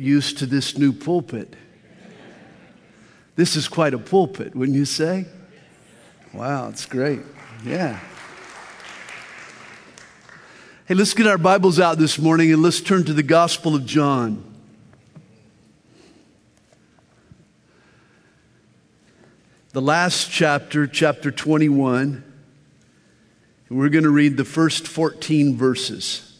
used to this new pulpit. This is quite a pulpit, wouldn't you say? Wow, it's great. Yeah. Hey, let's get our Bibles out this morning and let's turn to the Gospel of John. The last chapter, chapter 21. And we're going to read the first 14 verses.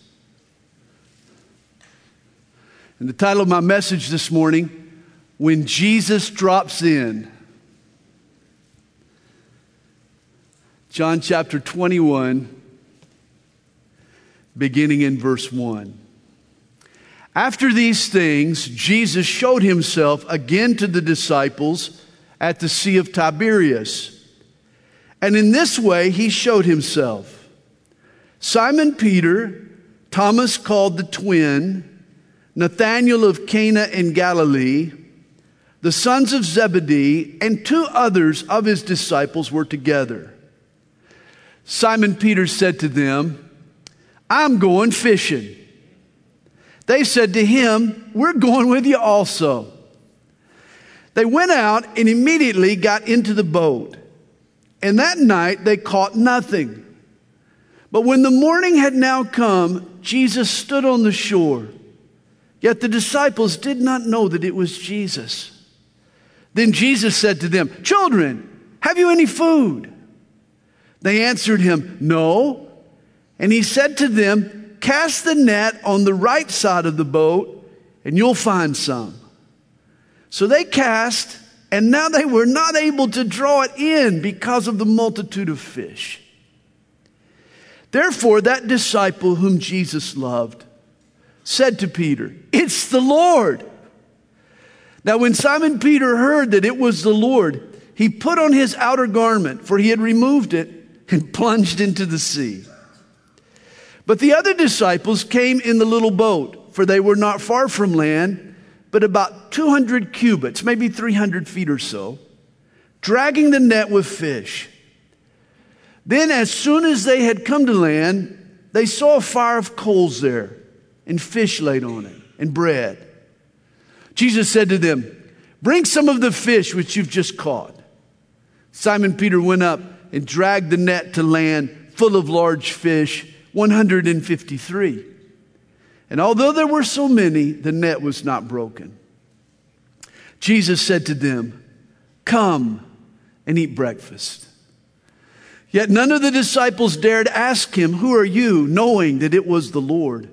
And the title of my message this morning, When Jesus Drops In. John chapter 21, beginning in verse 1. After these things, Jesus showed himself again to the disciples at the Sea of Tiberias. And in this way he showed himself. Simon Peter, Thomas called the twin, Nathanael of Cana in Galilee, the sons of Zebedee, and two others of his disciples were together. Simon Peter said to them, "I'm going fishing." They said to him, "We're going with you also." They went out and immediately got into the boat. And that night they caught nothing. But when the morning had now come, Jesus stood on the shore. Yet the disciples did not know that it was Jesus. Then Jesus said to them, "Children, have you any food?" They answered him, "No." And he said to them, "Cast the net on the right side of the boat, and you'll find some." So they cast, and now they were not able to draw it in because of the multitude of fish. Therefore, that disciple whom Jesus loved said to Peter, "It's the Lord." Now, when Simon Peter heard that it was the Lord, he put on his outer garment, for he had removed it, and plunged into the sea. But the other disciples came in the little boat, for they were not far from land, but about 200 cubits, maybe 300 feet or so, dragging the net with fish. Then as soon as they had come to land, they saw a fire of coals there, and fish laid on it, and bread. Jesus said to them, "Bring some of the fish which you've just caught." Simon Peter went up and dragged the net to land full of large fish, 153. And although there were so many, the net was not broken. Jesus said to them, "Come and eat breakfast." Yet none of the disciples dared ask him, "Who are you?" knowing that it was the Lord.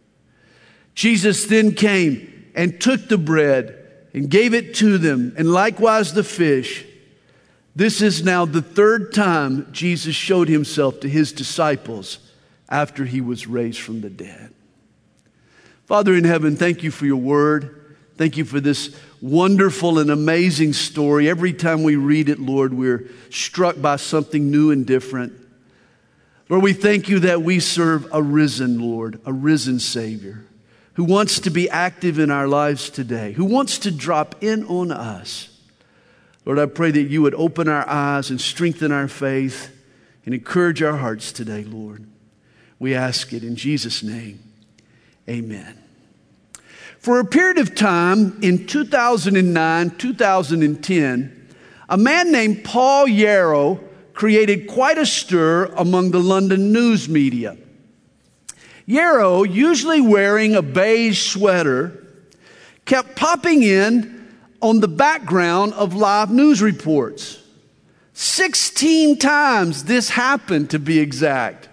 Jesus then came and took the bread and gave it to them, and likewise the fish. This is now the third time Jesus showed himself to his disciples after he was raised from the dead. Father in heaven, thank you for your word. Thank you for this wonderful and amazing story. Every time we read it, Lord, we're struck by something new and different. Lord, we thank you that we serve a risen Lord, a risen Savior, who wants to be active in our lives today, who wants to drop in on us. Lord, I pray that you would open our eyes and strengthen our faith and encourage our hearts today, Lord. We ask it in Jesus' name. Amen. For a period of time in 2009, 2010, a man named Paul Yarrow created quite a stir among the London news media. Yarrow, usually wearing a beige sweater, kept popping in on the background of live news reports. 16 times this happened, to be exact.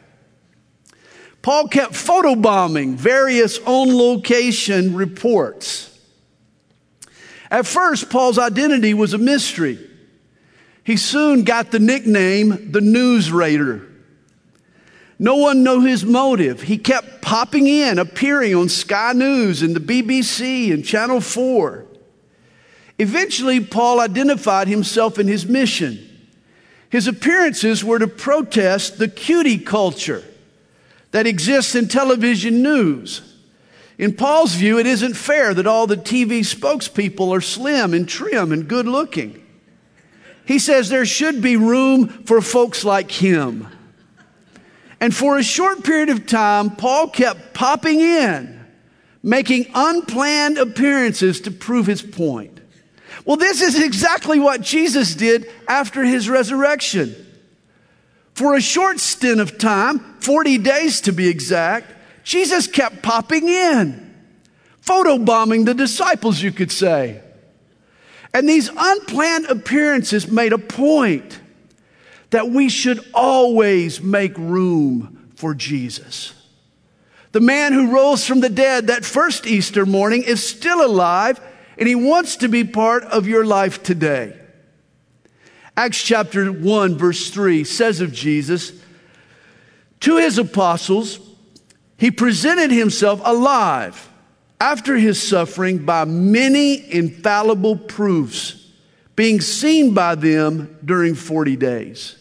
Paul kept photobombing various on-location reports. At first, Paul's identity was a mystery. He soon got the nickname the News Raider. No one knew his motive. He kept popping in, appearing on Sky News and the BBC and Channel 4. Eventually, Paul identified himself and his mission. His appearances were to protest the cutie culture that exists in television news. In Paul's view, it isn't fair that all the TV spokespeople are slim and trim and good looking. He says there should be room for folks like him. And for a short period of time, Paul kept popping in, making unplanned appearances to prove his point. Well, this is exactly what Jesus did after his resurrection. For a short stint of time, 40 days to be exact, Jesus kept popping in, photobombing the disciples, you could say. And these unplanned appearances made a point that we should always make room for Jesus. The man who rose from the dead that first Easter morning is still alive, and he wants to be part of your life today. Acts chapter 1, verse 3 says of Jesus, to his apostles, he presented himself alive after his suffering by many infallible proofs, being seen by them during 40 days.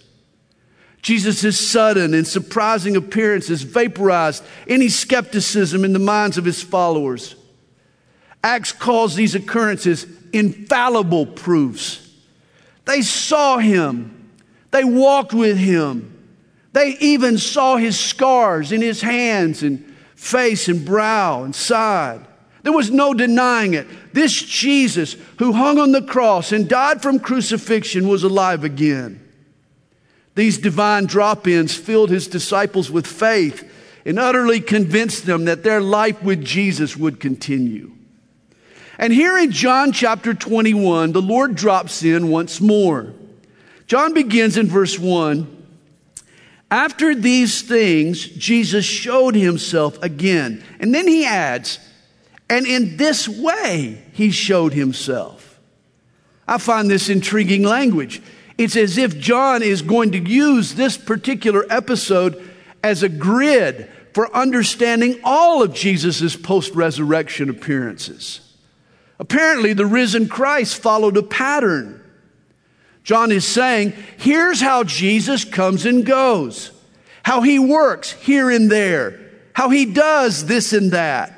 Jesus' sudden and surprising appearances vaporized any skepticism in the minds of his followers. Acts calls these occurrences infallible proofs. They saw him. They walked with him. They even saw his scars in his hands and face and brow and side. There was no denying it. This Jesus who hung on the cross and died from crucifixion was alive again. These divine drop-ins filled his disciples with faith and utterly convinced them that their life with Jesus would continue. And here in John chapter 21, the Lord drops in once more. John begins in verse 1. After these things, Jesus showed himself again. And then he adds, and in this way he showed himself. I find this intriguing language. It's as if John is going to use this particular episode as a grid for understanding all of Jesus' post-resurrection appearances. Apparently, the risen Christ followed a pattern. John is saying, here's how Jesus comes and goes, how he works here and there, how he does this and that,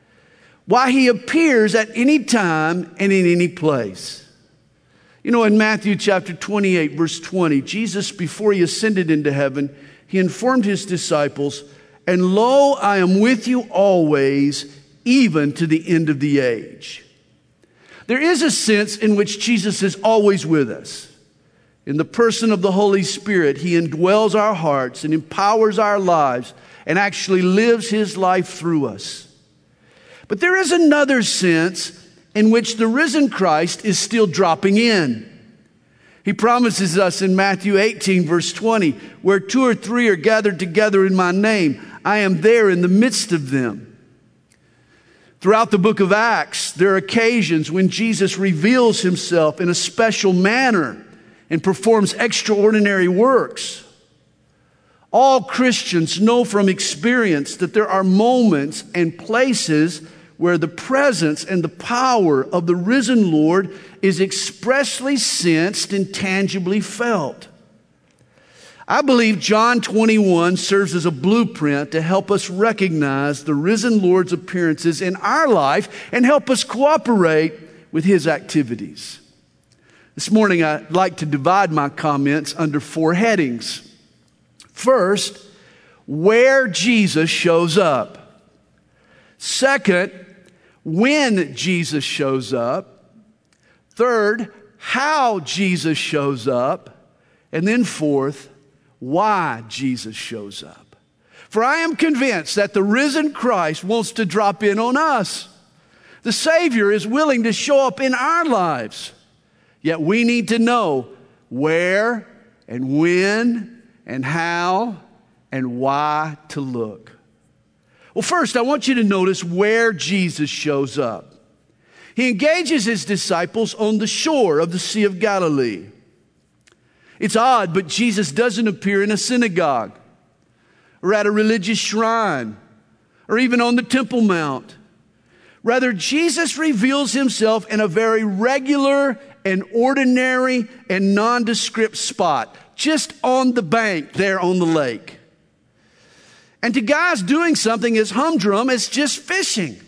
why he appears at any time and in any place. You know, in Matthew chapter 28, verse 20, Jesus, before he ascended into heaven, he informed his disciples, and lo, I am with you always, even to the end of the age. There is a sense in which Jesus is always with us. In the person of the Holy Spirit, he indwells our hearts and empowers our lives and actually lives his life through us. But there is another sense in which the risen Christ is still dropping in. He promises us in Matthew 18, verse 20, where 2 or 3 are gathered together in my name, I am there in the midst of them. Throughout the book of Acts, there are occasions when Jesus reveals himself in a special manner and performs extraordinary works. All Christians know from experience that there are moments and places where the presence and the power of the risen Lord is expressly sensed and tangibly felt. I believe John 21 serves as a blueprint to help us recognize the risen Lord's appearances in our life and help us cooperate with his activities. This morning, I'd like to divide my comments under 4 headings. First, where Jesus shows up. Second, when Jesus shows up. Third, how Jesus shows up. And then fourth, why Jesus shows up. For I am convinced that the risen Christ wants to drop in on us. The Savior is willing to show up in our lives. Yet we need to know where and when and how and why to look. Well, first, I want you to notice where Jesus shows up. He engages his disciples on the shore of the Sea of Galilee. It's odd, but Jesus doesn't appear in a synagogue or at a religious shrine or even on the Temple Mount. Rather, Jesus reveals himself in a very regular and ordinary and nondescript spot, just on the bank there on the lake. And to guys doing something as humdrum as just fishing.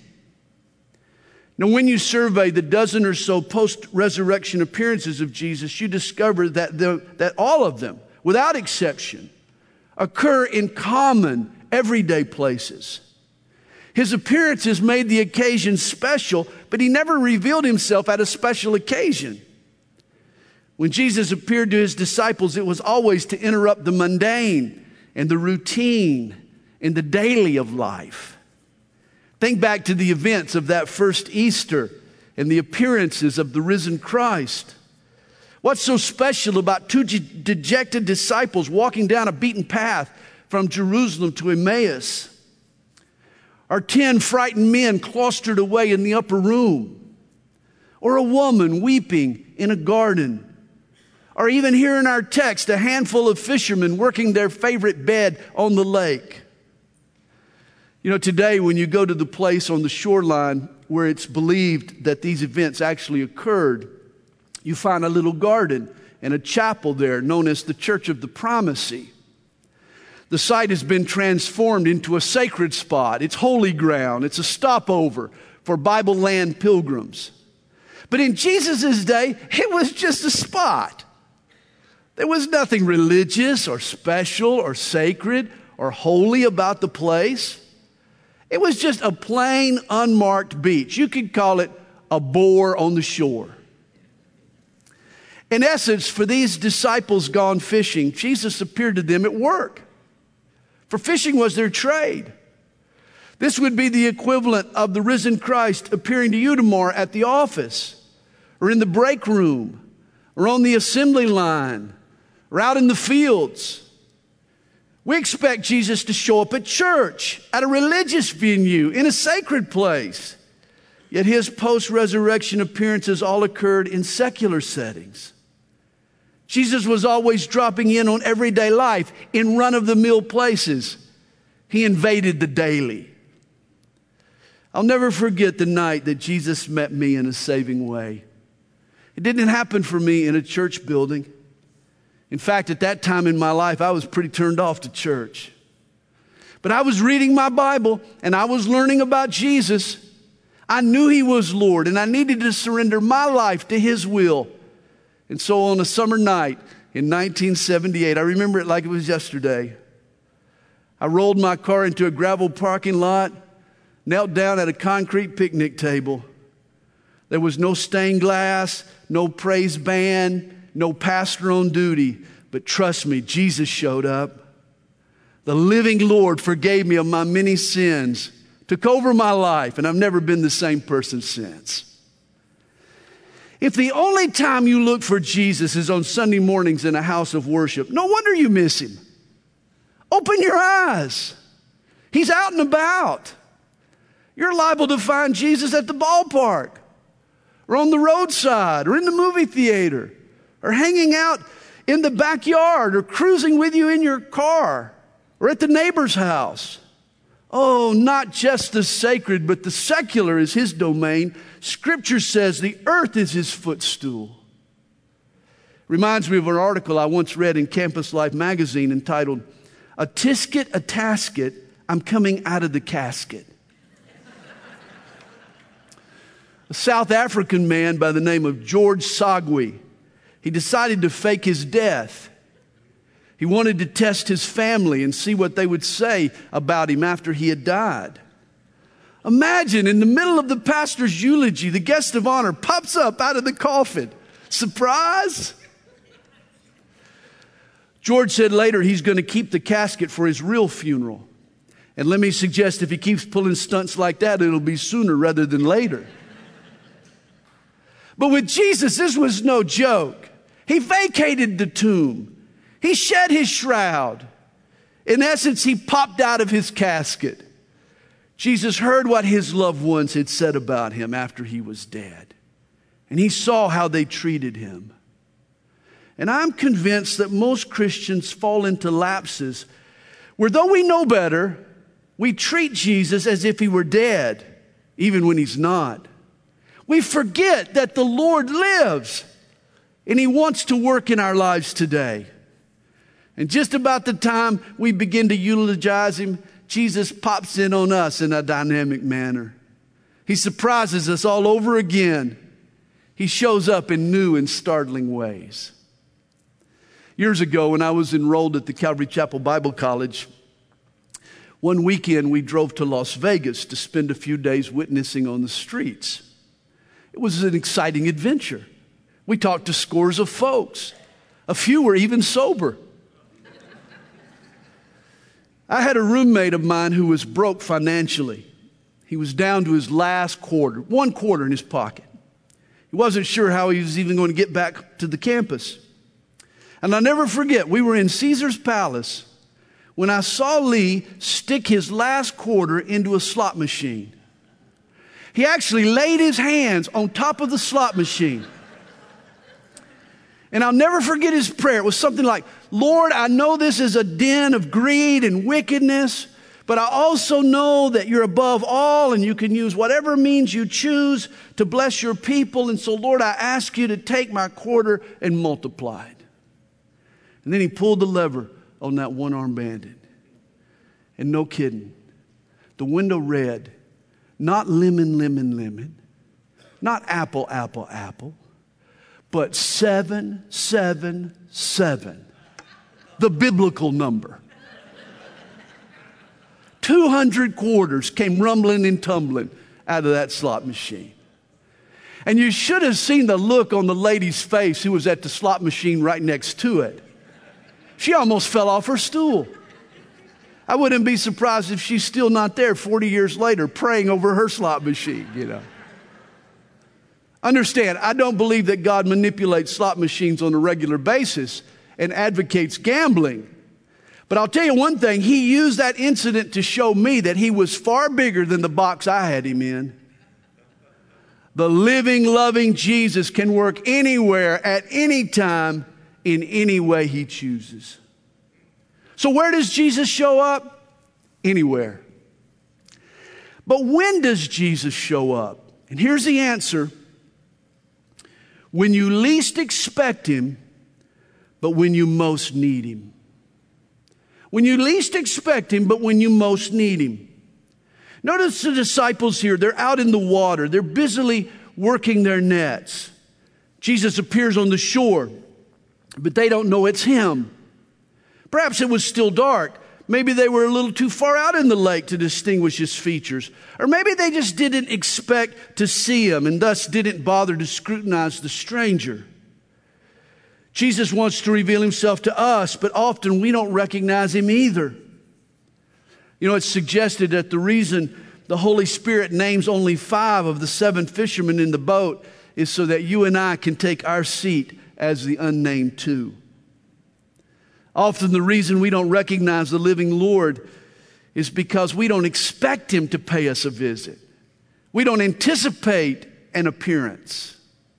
Now, when you survey the dozen or so post-resurrection appearances of Jesus, you discover that all of them, without exception, occur in common, everyday places. His appearances made the occasion special, but he never revealed himself at a special occasion. When Jesus appeared to his disciples, it was always to interrupt the mundane and the routine and the daily of life. Think back to the events of that first Easter and the appearances of the risen Christ. What's so special about two dejected disciples walking down a beaten path from Jerusalem to Emmaus? Or 10 frightened men clustered away in the upper room? Or a woman weeping in a garden? Or even here in our text, a handful of fishermen working their favorite bed on the lake. You know, today when you go to the place on the shoreline where it's believed that these events actually occurred, you find a little garden and a chapel there known as the Church of the Primacy. The site has been transformed into a sacred spot. It's holy ground. It's a stopover for Bible land pilgrims. But in Jesus' day, it was just a spot. There was nothing religious or special or sacred or holy about the place. It was just a plain, unmarked beach. You could call it a bore on the shore. In essence, for these disciples gone fishing, Jesus appeared to them at work. For fishing was their trade. This would be the equivalent of the risen Christ appearing to you tomorrow at the office, or in the break room, or on the assembly line, or out in the fields. We expect Jesus to show up at church, at a religious venue, in a sacred place. Yet his post-resurrection appearances all occurred in secular settings. Jesus was always dropping in on everyday life, in run-of-the-mill places. He invaded the daily. I'll never forget the night that Jesus met me in a saving way. It didn't happen for me in a church building. In fact, at that time in my life, I was pretty turned off to church. But I was reading my Bible and I was learning about Jesus. I knew he was Lord and I needed to surrender my life to his will. And so on a summer night in 1978, I remember it like it was yesterday, I rolled my car into a gravel parking lot, knelt down at a concrete picnic table. There was no stained glass, no praise band, no pastor on duty. But trust me, Jesus showed up. The living Lord forgave me of my many sins, took over my life, and I've never been the same person since. If the only time you look for Jesus is on Sunday mornings in a house of worship, no wonder you miss him. Open your eyes. He's out and about. You're liable to find Jesus at the ballpark, or on the roadside, or in the movie theater, or hanging out in the backyard, or cruising with you in your car, or at the neighbor's house. Oh, not just the sacred, but the secular is his domain. Scripture says the earth is his footstool. Reminds me of an article I once read in Campus Life magazine entitled, "A Tisket, a Tasket, I'm Coming Out of the Casket." A South African man by the name of George Sagwe, he decided to fake his death. He wanted to test his family and see what they would say about him after he had died. Imagine in the middle of the pastor's eulogy, the guest of honor pops up out of the coffin. Surprise! George said later he's going to keep the casket for his real funeral. And let me suggest if he keeps pulling stunts like that, it'll be sooner rather than later. But with Jesus, this was no joke. He vacated the tomb. He shed his shroud. In essence, he popped out of his casket. Jesus heard what his loved ones had said about him after he was dead. And he saw how they treated him. And I'm convinced that most Christians fall into lapses where, though we know better, we treat Jesus as if he were dead, even when he's not. We forget that the Lord lives and he wants to work in our lives today. And just about the time we begin to eulogize him, Jesus pops in on us in a dynamic manner. He surprises us all over again. He shows up in new and startling ways. Years ago, when I was enrolled at the Calvary Chapel Bible College, One weekend, we drove to Las Vegas to spend a few days witnessing on the streets. It was an exciting adventure. We talked to scores of folks. A few were even sober. I had a roommate of mine who was broke financially. He was down to his last quarter, $1 in his pocket. He wasn't sure how he was even going to get back to the campus. And I'll never forget, we were in Caesar's Palace when I saw Lee stick his last quarter into a slot machine. He actually laid his hands on top of the slot machine. And I'll never forget his prayer. It was something like, Lord, I know this is a den of greed and wickedness, but I also know that you're above all and you can use whatever means you choose to bless your people. And so, Lord, I ask you to take my quarter and multiply it. And then he pulled the lever on that one-armed bandit. And no kidding, the window read, not lemon, lemon, lemon, not apple, apple, apple, but 777, the biblical number. 200 quarters came rumbling and tumbling out of that slot machine. And you should have seen the look on the lady's face who was at the slot machine right next to it. She almost fell off her stool. I wouldn't be surprised if she's still not there 40 years later praying over her slot machine, you know. Understand, I don't believe that God manipulates slot machines on a regular basis and advocates gambling. But I'll tell you one thing, he used that incident to show me that he was far bigger than the box I had him in. The living, loving Jesus can work anywhere, at any time, in any way he chooses. So where does Jesus show up? Anywhere. But when does Jesus show up? And here's the answer. When you least expect him, but when you most need him. When you least expect him, but when you most need him. Notice the disciples here. They're out in the water. They're busily working their nets. Jesus appears on the shore, but they don't know it's him. Perhaps it was still dark. Maybe they were a little too far out in the lake to distinguish his features. Or maybe they just didn't expect to see him and thus didn't bother to scrutinize the stranger. Jesus wants to reveal himself to us, but often we don't recognize him either. You know, it's suggested that the reason the Holy Spirit names only 5 of the 7 fishermen in the boat is so that you and I can take our seat as the unnamed 2. Often the reason we don't recognize the living Lord is because we don't expect him to pay us a visit. We don't anticipate an appearance.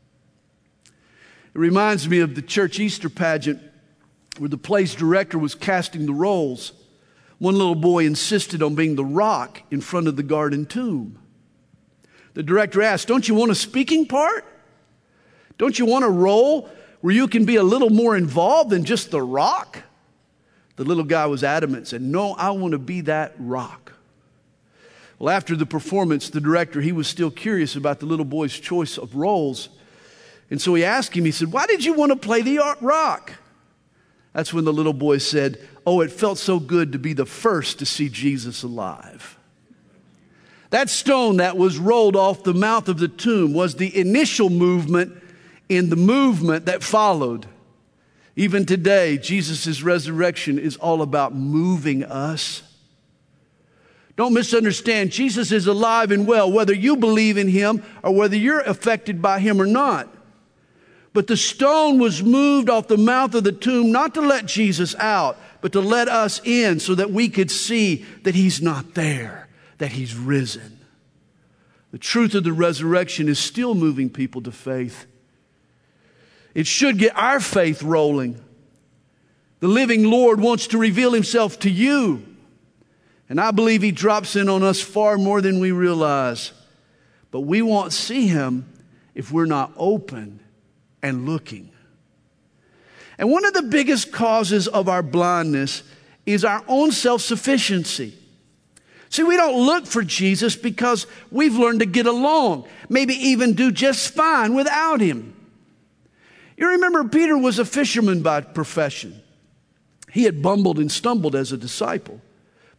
It reminds me of the church Easter pageant where the play's director was casting the roles. One little boy insisted on being the rock in front of the garden tomb. The director asked, "Don't you want a speaking part? Don't you want a role where you can be a little more involved than just the rock?" The little guy was adamant and said, "No, I want to be that rock." Well, after the performance, the director, he was still curious about the little boy's choice of roles. And so he asked him, he said, "Why did you want to play the rock?" That's when the little boy said, "Oh, it felt so good to be the first to see Jesus alive." That stone that was rolled off the mouth of the tomb was the initial movement in the movement that followed. Even today, Jesus' resurrection is all about moving us. Don't misunderstand. Jesus is alive and well, whether you believe in him or whether you're affected by him or not. But the stone was moved off the mouth of the tomb not to let Jesus out, but to let us in so that we could see that he's not there, that he's risen. The truth of the resurrection is still moving people to faith. It should get our faith rolling. The living Lord wants to reveal himself to you. And I believe he drops in on us far more than we realize. But we won't see him if we're not open and looking. And one of the biggest causes of our blindness is our own self-sufficiency. See, we don't look for Jesus because we've learned to get along, maybe even do just fine without him. You remember Peter was a fisherman by profession. He had bumbled and stumbled as a disciple.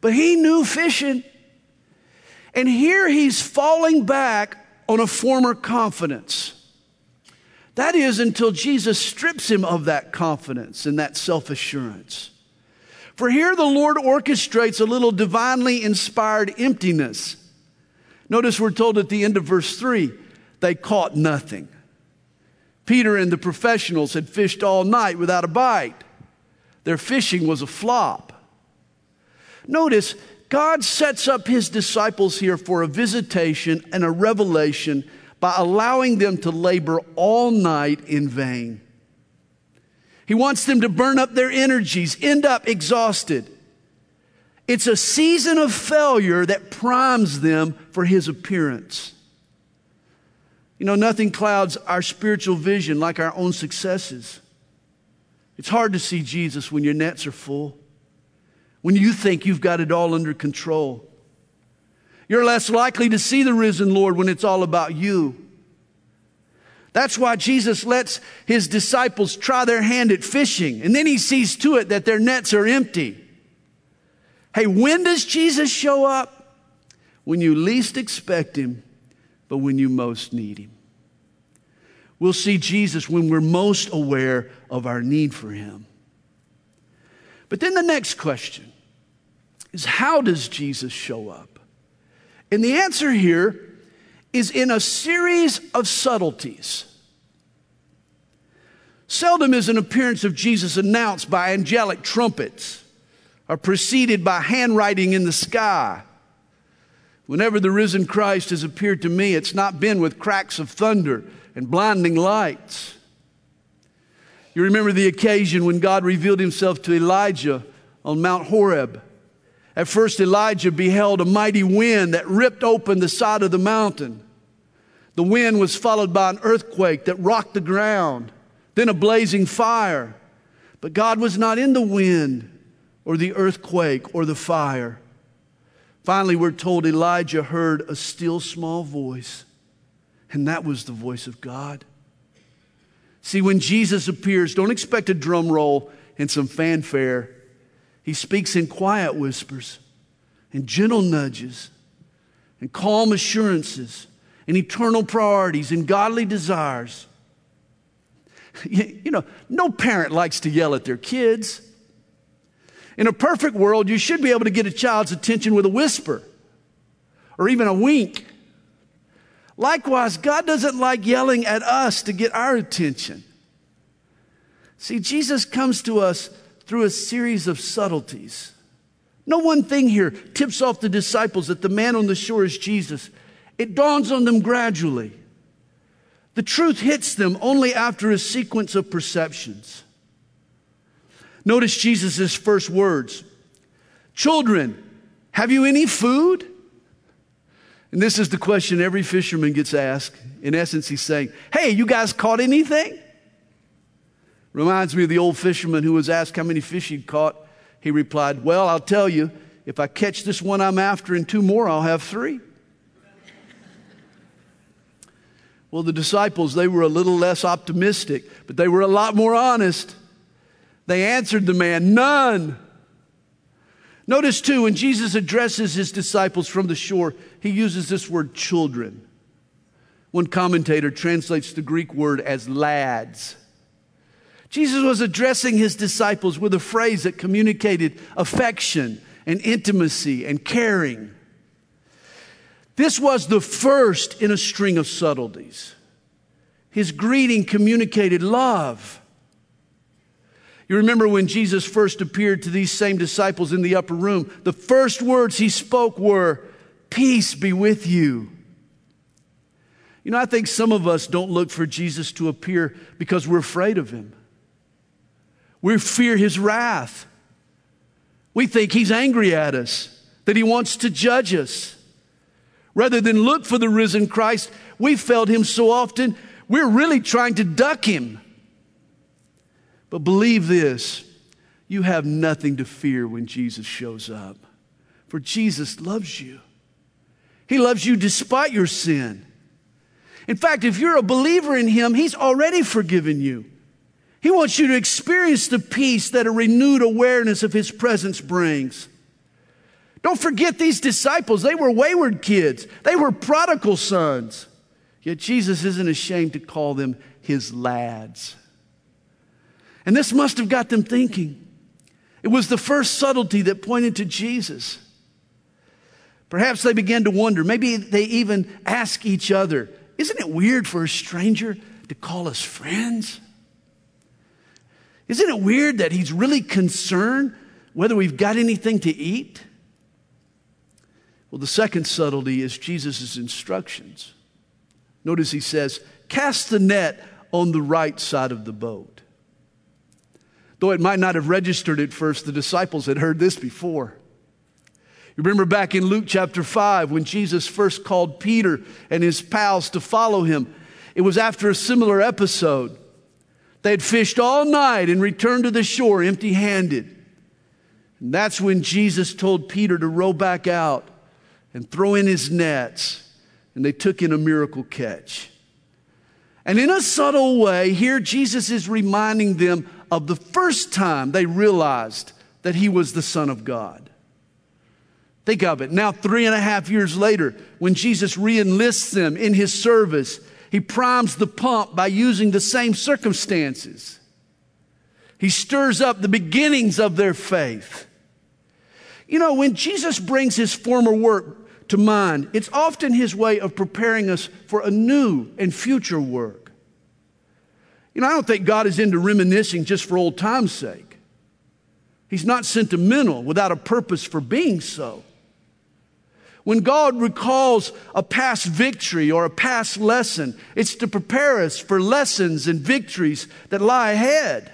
But he knew fishing. And here he's falling back on a former confidence. That is until Jesus strips him of that confidence and that self-assurance. For here the Lord orchestrates a little divinely inspired emptiness. Notice we're told at the end of verse 3, they caught nothing. Peter and the professionals had fished all night without a bite. Their fishing was a flop. Notice, God sets up his disciples here for a visitation and a revelation by allowing them to labor all night in vain. He wants them to burn up their energies, end up exhausted. It's a season of failure that primes them for his appearance. You know, nothing clouds our spiritual vision like our own successes. It's hard to see Jesus when your nets are full, when you think you've got it all under control. You're less likely to see the risen Lord when it's all about you. That's why Jesus lets his disciples try their hand at fishing, and then he sees to it that their nets are empty. Hey, when does Jesus show up? When you least expect him, but when you most need him. We'll see Jesus when we're most aware of our need for him. But then the next question is, how does Jesus show up? And the answer here is in a series of subtleties. Seldom is an appearance of Jesus announced by angelic trumpets or preceded by handwriting in the sky. Whenever the risen Christ has appeared to me, it's not been with cracks of thunder and blinding lights. You remember the occasion when God revealed himself to Elijah on Mount Horeb. At first, Elijah beheld a mighty wind that ripped open the side of the mountain. The wind was followed by an earthquake that rocked the ground, then a blazing fire. But God was not in the wind or the earthquake or the fire. Finally, we're told Elijah heard a still small voice, and that was the voice of God. See, when Jesus appears, don't expect a drum roll and some fanfare. He speaks in quiet whispers and gentle nudges and calm assurances and eternal priorities and godly desires. You know, no parent likes to yell at their kids. In a perfect world, you should be able to get a child's attention with a whisper or even a wink. Likewise, God doesn't like yelling at us to get our attention. See, Jesus comes to us through a series of subtleties. No one thing here tips off the disciples that the man on the shore is Jesus. It dawns on them gradually. The truth hits them only after a sequence of perceptions. Notice Jesus' first words. Children, have you any food? And this is the question every fisherman gets asked. In essence, he's saying, hey, you guys caught anything? Reminds me of the old fisherman who was asked how many fish he'd caught. He replied, well, I'll tell you, if I catch this one I'm after and 2 more, I'll have 3. Well, the disciples, they were a little less optimistic, but they were a lot more honest. They answered the man, none. Notice too, when Jesus addresses his disciples from the shore, he uses this word children. One commentator translates the Greek word as lads. Jesus was addressing his disciples with a phrase that communicated affection and intimacy and caring. This was the first in a string of subtleties. His greeting communicated love. You remember when Jesus first appeared to these same disciples in the upper room, the first words he spoke were, peace be with you. You know, I think some of us don't look for Jesus to appear because we're afraid of him. We fear his wrath. We think he's angry at us, that he wants to judge us. Rather than look for the risen Christ, we felt him so often, we're really trying to duck him. But believe this, you have nothing to fear when Jesus shows up. For Jesus loves you. He loves you despite your sin. In fact, if you're a believer in him, he's already forgiven you. He wants you to experience the peace that a renewed awareness of his presence brings. Don't forget these disciples. They were wayward kids. They were prodigal sons. Yet Jesus isn't ashamed to call them his lads. And this must have got them thinking. It was the first subtlety that pointed to Jesus. Perhaps they began to wonder. Maybe they even ask each other, isn't it weird for a stranger to call us friends? Isn't it weird that he's really concerned whether we've got anything to eat? Well, the second subtlety is Jesus' instructions. Notice he says, cast the net on the right side of the boat. Though it might not have registered at first, the disciples had heard this before. You remember back in Luke chapter 5 when Jesus first called Peter and his pals to follow him. It was after a similar episode. They had fished all night and returned to the shore empty-handed. And that's when Jesus told Peter to row back out and throw in his nets. And they took in a miracle catch. And in a subtle way, here Jesus is reminding them of the first time they realized that he was the Son of God. Think of it. Now, 3.5 years later, when Jesus re-enlists them in his service, he primes the pump by using the same circumstances. He stirs up the beginnings of their faith. You know, when Jesus brings his former work to mind, it's often his way of preparing us for a new and future work. You know, I don't think God is into reminiscing just for old time's sake. He's not sentimental without a purpose for being so. When God recalls a past victory or a past lesson, it's to prepare us for lessons and victories that lie ahead.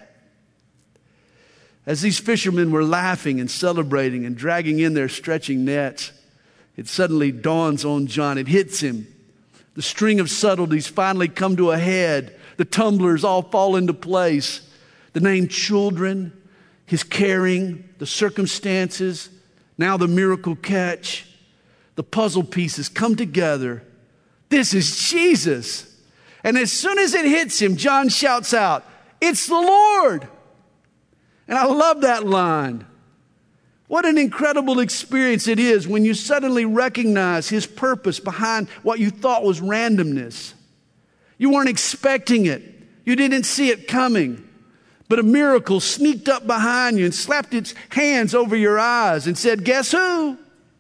As these fishermen were laughing and celebrating and dragging in their stretching nets, it suddenly dawns on John. It hits him. The string of subtleties finally come to a head. The tumblers all fall into place. The name children, his caring, the circumstances, now the miracle catch. The puzzle pieces come together. This is Jesus. And as soon as it hits him, John shouts out, "It's the Lord." And I love that line. What an incredible experience it is when you suddenly recognize his purpose behind what you thought was randomness. You weren't expecting it. You didn't see it coming. But a miracle sneaked up behind you and slapped its hands over your eyes and said, "Guess who?"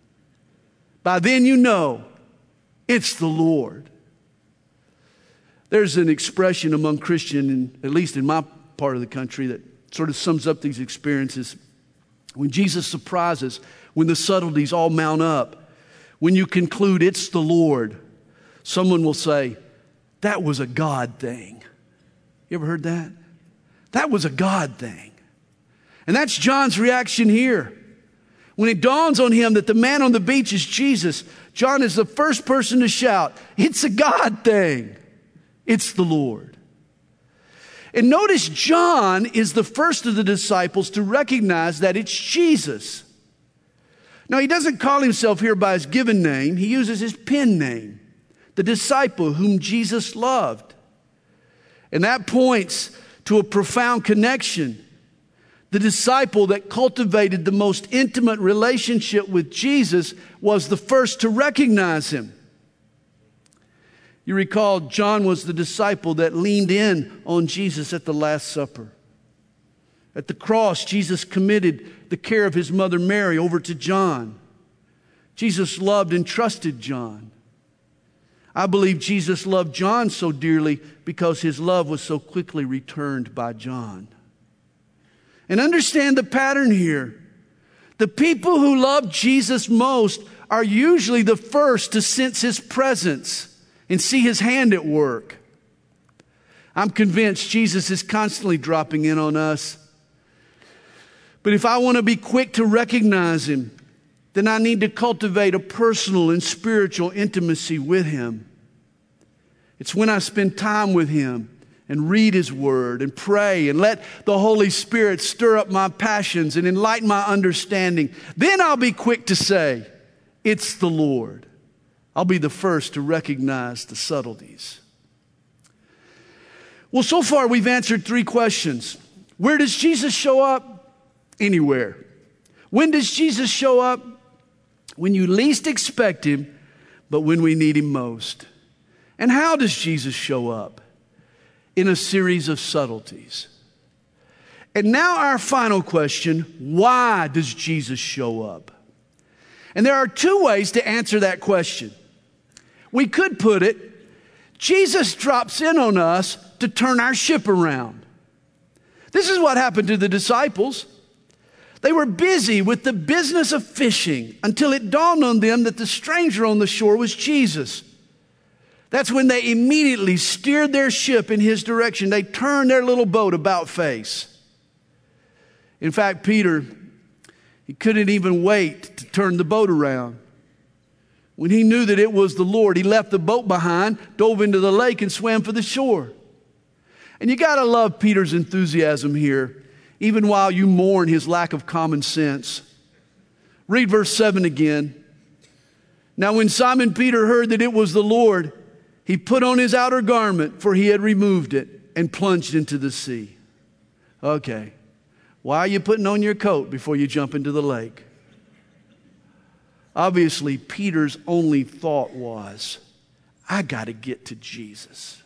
By then you know it's the Lord. There's an expression among Christians, at least in my part of the country, that sort of sums up these experiences. When Jesus surprises, when the subtleties all mount up, when you conclude it's the Lord, someone will say, "That was a God thing." You ever heard that? That was a God thing. And that's John's reaction here. When it dawns on him that the man on the beach is Jesus, John is the first person to shout, "It's a God thing. It's the Lord." And notice John is the first of the disciples to recognize that it's Jesus. Now, he doesn't call himself here by his given name. He uses his pen name, the disciple whom Jesus loved. And that points to a profound connection. The disciple that cultivated the most intimate relationship with Jesus was the first to recognize him. You recall, John was the disciple that leaned in on Jesus at the Last Supper. At the cross, Jesus committed the care of his mother Mary over to John. Jesus loved and trusted John. I believe Jesus loved John so dearly because his love was so quickly returned by John. And understand the pattern here. The people who love Jesus most are usually the first to sense his presence and see his hand at work. I'm convinced Jesus is constantly dropping in on us. But if I want to be quick to recognize him, then I need to cultivate a personal and spiritual intimacy with him. It's when I spend time with him and read his word and pray and let the Holy Spirit stir up my passions and enlighten my understanding. Then I'll be quick to say, "It's the Lord." I'll be the first to recognize the subtleties. Well, so far we've answered 3 questions. Where does Jesus show up? Anywhere. When does Jesus show up? when you least expect him, but when we need him most. And how does Jesus show up? In a series of subtleties. And now our final question, why does Jesus show up? And there are two ways to answer that question. We could put it, Jesus drops in on us to turn our ship around. This is what happened to the disciples. They were busy with the business of fishing until it dawned on them that the stranger on the shore was Jesus. That's when they immediately steered their ship in his direction. They turned their little boat about face. In fact, Peter, he couldn't even wait to turn the boat around. When he knew that it was the Lord, he left the boat behind, dove into the lake, and swam for the shore. And you got to love Peter's enthusiasm here, even while you mourn his lack of common sense. Read verse 7 again. Now when Simon Peter heard that it was the Lord, he put on his outer garment, for he had removed it, and plunged into the sea. Okay, why are you putting on your coat before you jump into the lake? Obviously, Peter's only thought was, I got to get to Jesus.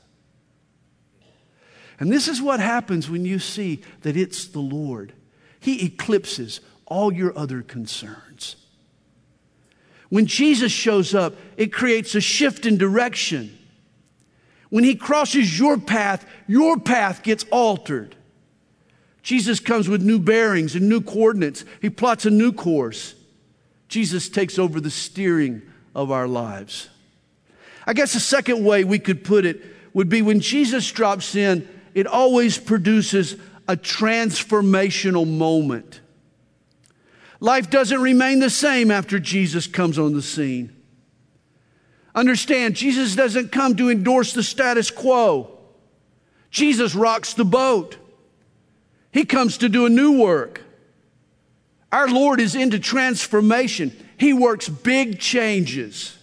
And this is what happens when you see that it's the Lord. He eclipses all your other concerns. When Jesus shows up, it creates a shift in direction. When he crosses your path gets altered. Jesus comes with new bearings and new coordinates. He plots a new course. Jesus takes over the steering of our lives. I guess the second way we could put it would be when Jesus drops in, it always produces a transformational moment. Life doesn't remain the same after Jesus comes on the scene. Understand, Jesus doesn't come to endorse the status quo. Jesus rocks the boat. He comes to do a new work. Our Lord is into transformation. He works big changes.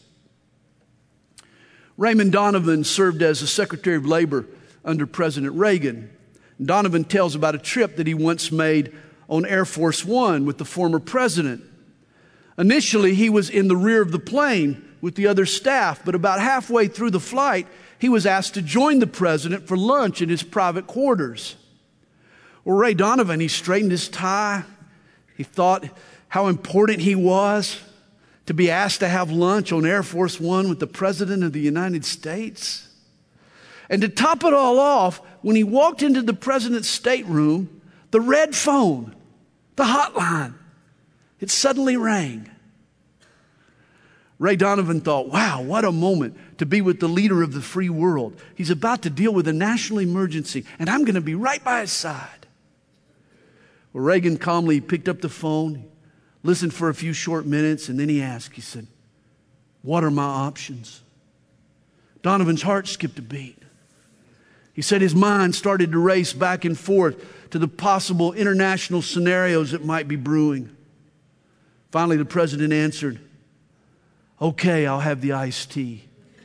Raymond Donovan served as the Secretary of Labor under President Reagan. Donovan tells about a trip that he once made on Air Force One with the former president. Initially, he was in the rear of the plane with the other staff, but about halfway through the flight, he was asked to join the president for lunch in his private quarters. Well, Ray Donovan, he straightened his tie. He thought how important he was to be asked to have lunch on Air Force One with the President of the United States. And to top it all off, when he walked into the president's stateroom, the red phone, the hotline, it suddenly rang. Ray Donovan thought, wow, what a moment to be with the leader of the free world. He's about to deal with a national emergency, and I'm going to be right by his side. Well, Reagan calmly picked up the phone, listened for a few short minutes, and then he asked, he said, what are my options? Donovan's heart skipped a beat. He said his mind started to race back and forth to the possible international scenarios that might be brewing. Finally, the president answered, okay, I'll have the iced tea.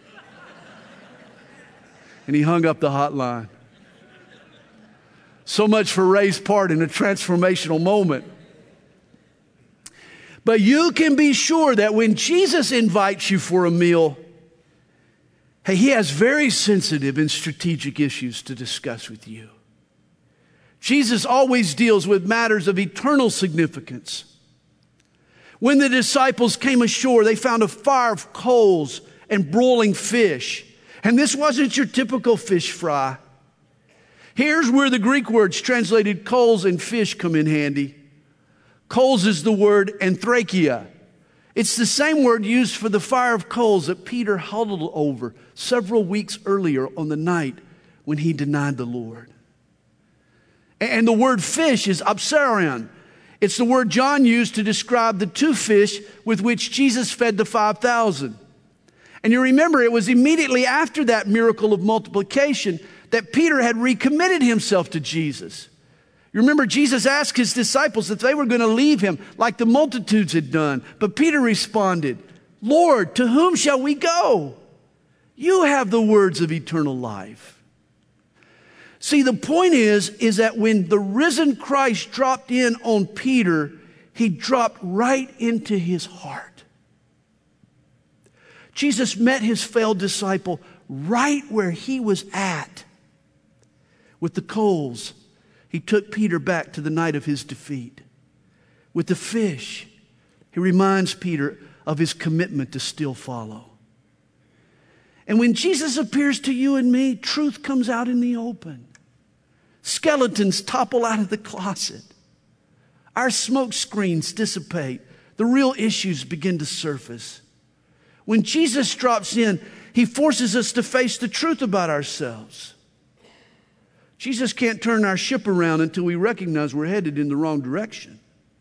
And he hung up the hotline. So much for Ray's part in a transformational moment. But you can be sure that when Jesus invites you for a meal, hey, he has very sensitive and strategic issues to discuss with you. Jesus always deals with matters of eternal significance. When the disciples came ashore, they found a fire of coals and broiling fish. And this wasn't your typical fish fry. Here's where the Greek words translated coals and fish come in handy. Coals is the word anthrakia. It's the same word used for the fire of coals that Peter huddled over several weeks earlier on the night when he denied the Lord. And the word fish is apsarion. It's the word John used to describe the two fish with which Jesus fed the 5,000. And you remember it was immediately after that miracle of multiplication that Peter had recommitted himself to Jesus. You remember Jesus asked his disciples if they were going to leave him like the multitudes had done. But Peter responded, Lord, to whom shall we go? You have the words of eternal life. See, the point is that when the risen Christ dropped in on Peter, he dropped right into his heart. Jesus met his failed disciple right where he was at. With the coals, he took Peter back to the night of his defeat. With the fish, he reminds Peter of his commitment to still follow. And when Jesus appears to you and me, truth comes out in the open. Skeletons topple out of the closet. Our smoke screens dissipate. The real issues begin to surface. When Jesus drops in, he forces us to face the truth about ourselves. Jesus can't turn our ship around until we recognize we're headed in the wrong direction.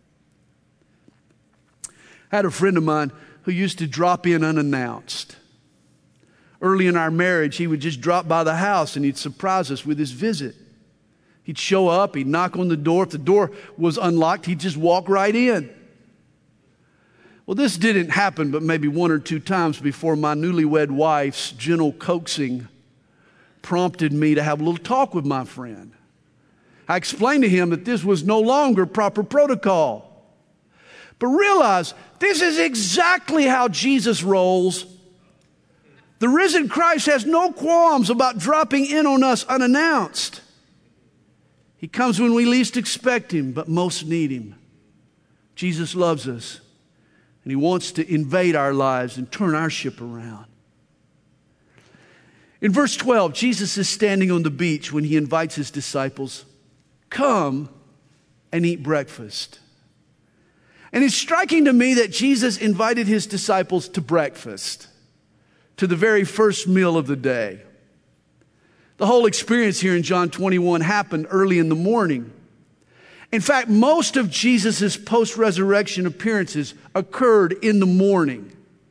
I had a friend of mine who used to drop in unannounced. Early in our marriage, he would just drop by the house and he'd surprise us with his visit. He'd show up, he'd knock on the door. If the door was unlocked, he'd just walk right in. Well, this didn't happen but maybe one or two times before my newlywed wife's gentle coaxing prompted me to have a little talk with my friend. I explained to him that this was no longer proper protocol. But realize, this is exactly how Jesus rolls. The risen Christ has no qualms about dropping in on us unannounced. He comes when we least expect him, but most need him. Jesus loves us, and he wants to invade our lives and turn our ship around. In verse 12, Jesus is standing on the beach when he invites his disciples, "Come and eat breakfast." And it's striking to me that Jesus invited his disciples to breakfast, to the very first meal of the day. The whole experience here in John 21 happened early in the morning. In fact, most of Jesus' post-resurrection appearances occurred in the morning.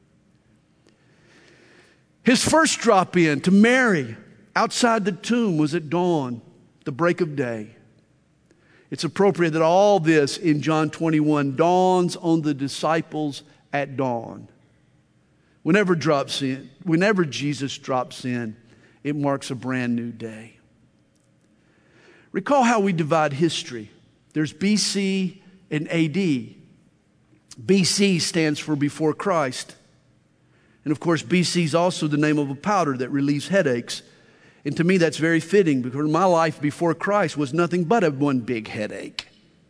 His first drop in to Mary outside the tomb was at dawn, the break of day. It's appropriate that all this in John 21 dawns on the disciples at dawn. Whenever Jesus drops in, it marks a brand new day. Recall how we divide history. There's BC and AD. BC stands for before Christ. And of course, BC is also the name of a powder that relieves headaches. And to me, that's very fitting because my life before Christ was nothing but one big headache.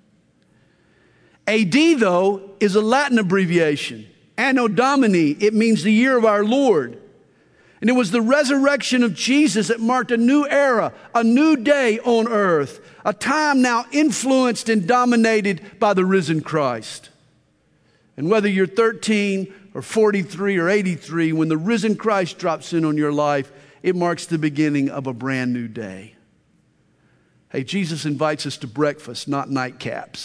AD, though, is a Latin abbreviation. Anno Domini, it means the year of our Lord. And it was the resurrection of Jesus that marked a new era, a new day on earth, a time now influenced and dominated by the risen Christ. And whether you're 13 or 43 or 83, when the risen Christ drops in on your life, it marks the beginning of a brand new day. Hey, Jesus invites us to breakfast, not nightcaps.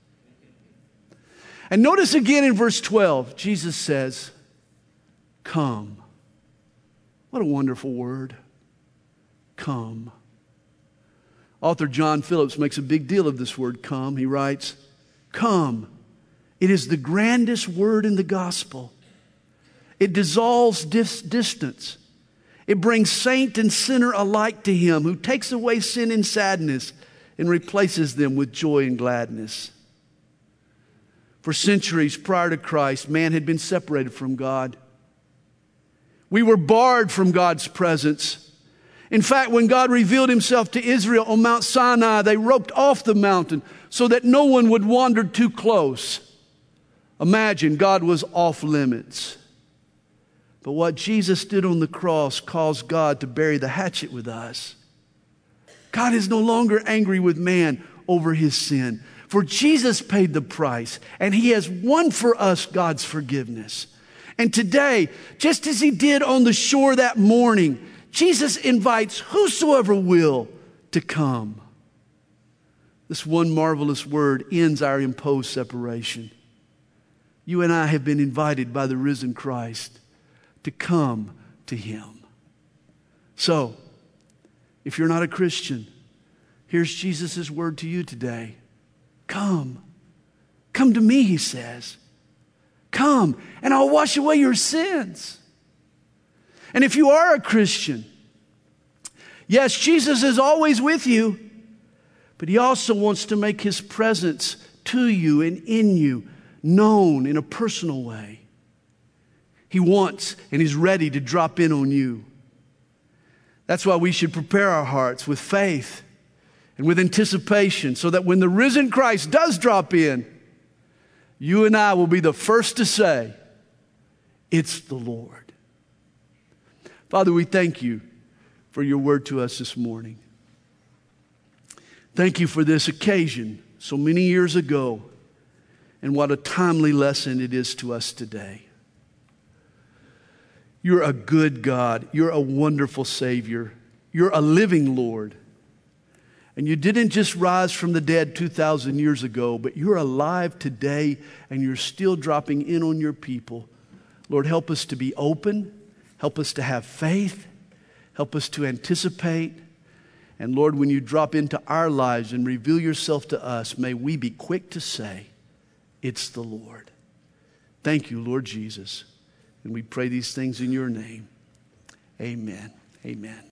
And notice again in verse 12, Jesus says, "Come." What a wonderful word. Come. Author John Phillips makes a big deal of this word, come. He writes, "Come. It is the grandest word in the gospel. It dissolves distance. It brings saint and sinner alike to him who takes away sin and sadness and replaces them with joy and gladness." For centuries prior to Christ, man had been separated from God. We were barred from God's presence. In fact, when God revealed himself to Israel on Mount Sinai, they roped off the mountain so that no one would wander too close. Imagine, God was off limits. But what Jesus did on the cross caused God to bury the hatchet with us. God is no longer angry with man over his sin. For Jesus paid the price, and he has won for us God's forgiveness. And today, just as he did on the shore that morning, Jesus invites whosoever will to come. This one marvelous word ends our imposed separation. You and I have been invited by the risen Christ to come to him. So, if you're not a Christian, here's Jesus' word to you today. Come. Come to me, he says. Come, and I'll wash away your sins. And if you are a Christian, yes, Jesus is always with you, but he also wants to make his presence to you and in you known in a personal way. He wants and He's ready to drop in on you. That's why we should prepare our hearts with faith and with anticipation so that when the risen Christ does drop in, you and I will be the first to say, it's the Lord. Father, we thank you for your word to us this morning. Thank you for this occasion so many years ago, and what a timely lesson it is to us today. You're a good God. You're a wonderful Savior. You're a living Lord. And you didn't just rise from the dead 2,000 years ago, but you're alive today and you're still dropping in on your people. Lord, help us to be open. Help us to have faith. Help us to anticipate. And Lord, when you drop into our lives and reveal yourself to us, may we be quick to say, it's the Lord. Thank you, Lord Jesus. And we pray these things in your name. Amen. Amen.